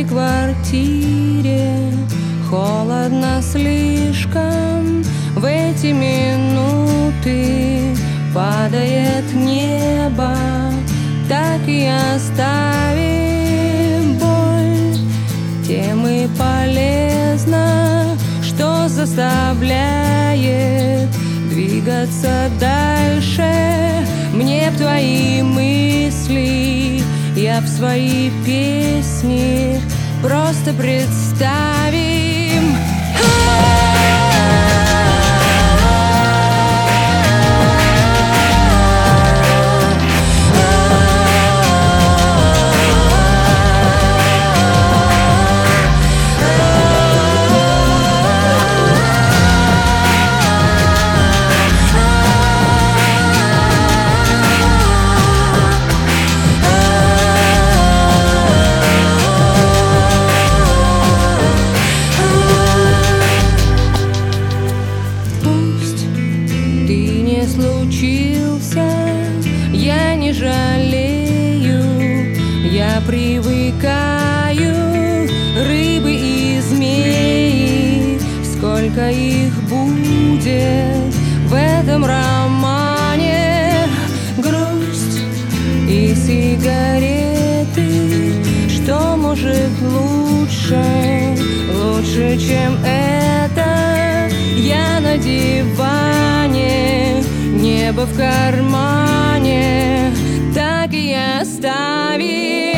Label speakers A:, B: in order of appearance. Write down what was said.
A: этой квартире холодно слишком. В эти минуты падает небо, так и оставим боль. Тем и полезно, что заставляет двигаться дальше. Мне б твои мысли, я б свои песни просто представим. Случился, я не жалею, я привыкаю. Рыбы и змеи, сколько их будет в этом романе. Грусть и сигареты, что может лучше, чем это? Я на диване, небо в кармане, так и оставим.